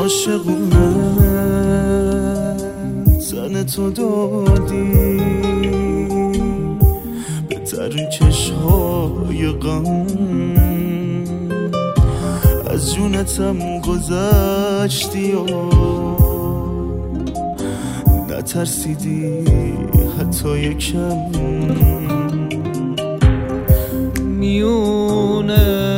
عاشقونه زن تو دادی به ترین چشم‌های غم، از جونتم گذشتی و نترسیدی حتی یکم. میونه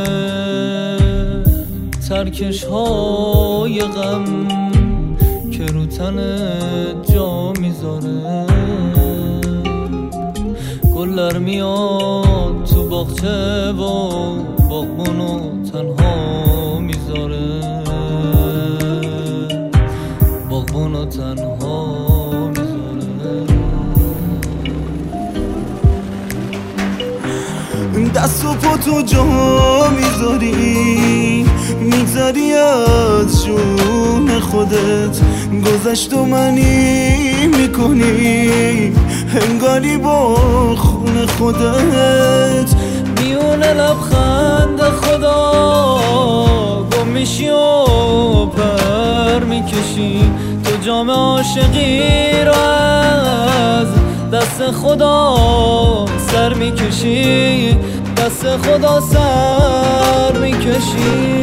ترکش های غم که رو تنت جا میذاره، گلر میاد تو باغچه و باغبونو تنها میذاره، باغبونو تنها میذاره. دست و پا تو جا میذاری، میگذری از جون خودت، گذشت و منی میکنی انگاری با خون خودت. میونه لبخند خدا گم میشی و پر میکشی، تو جام عاشقی رو از دست خدا سر میکشی، دست خدا سر میکشی.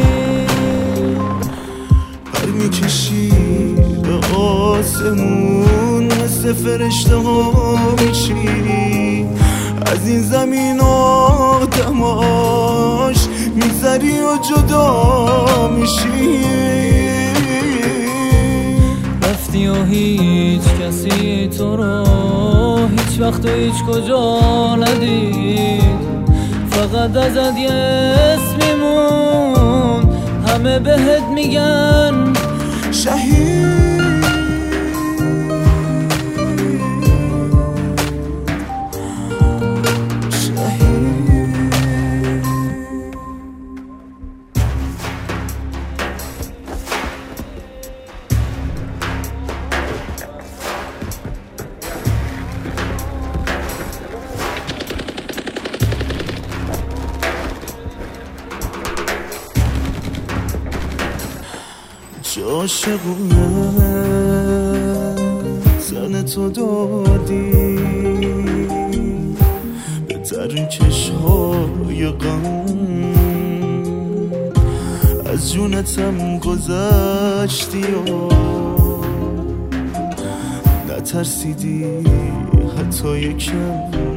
پر میکشی به آسمون، مثل فرشته ها میشی، از این زمین آدماش میذری و جدا میشی. رفتی و هیچ کسی تو رو هیچ وقت و هیچ کجا ندید، فقط ازت یه اسمی مون، همه بهت میگن شهید. عاشقونه زن تو دادی به ترین چشم‌های غم، از جونتم گذشتی و نترسیدی حتی یکم.